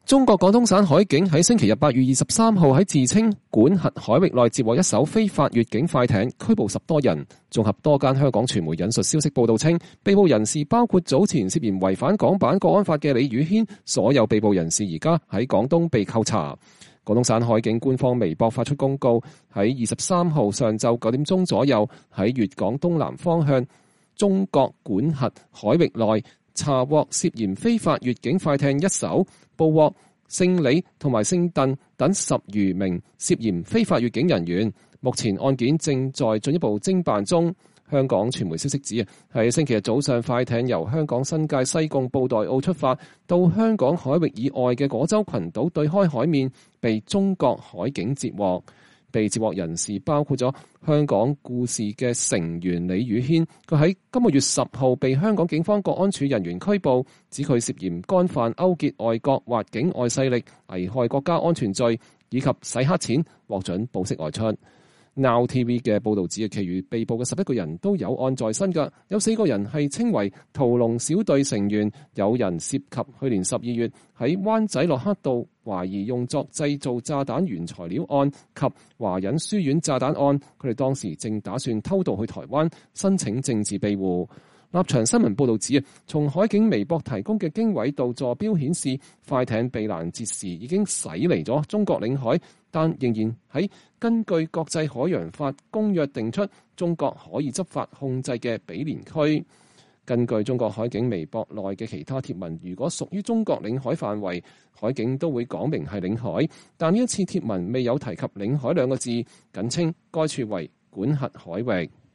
中國廣東省海警喺星期日8月23號喺自稱管轄海域內接獲一艘非法越境快艇，拘捕10多人。綜合多間香港傳媒引述消息報道稱，被捕人士包括早前涉嫌違反港版國安法嘅李宇軒，所有被捕人士而家喺廣東被扣查。廣東省海警官方微博發出公告，喺23號上晝9點鐘左右，喺粵港東南方向中國管轄海域內查獲涉嫌非法越境快艇一艘，捕獲姓李同埋姓鄧等10餘名涉嫌非法越境人員。目前案件正在進一步偵辦中。香港傳媒消息指，喺星期日早上，快艇由香港新界西貢布袋澳出發，到香港海域以外嘅果洲群島對開海面，被中國海警截獲。被截獲人士包括咗香港故事嘅成員李宇軒，佢喺今個月10號被香港警方國安處人員拘捕，指佢涉嫌干犯勾結外國或境外勢力、危害國家安全罪以及洗黑錢，獲准保釋外出。Now TV 嘅報導指，其餘被捕嘅11個人都有案在身㗎，有4個人係稱為屠龍小隊成員，有人涉及去年12月喺灣仔洛克道懷疑用作製造炸彈原材料案及華仁書院炸彈案，佢哋當時正打算偷渡去台灣申請政治庇護。立場新聞報導指，從海警微博提供嘅經緯度坐標顯示，快艇被攔截時已經駛離咗中國領海，但仍然喺根據國際海洋法公約定出中國可以執法控制嘅毗連區。根據中國海警微博內嘅其他貼文，如果屬於中國領海範圍，海警都會講明係領海，但呢一次貼文未有提及領海2個字，僅稱該處為管轄海域。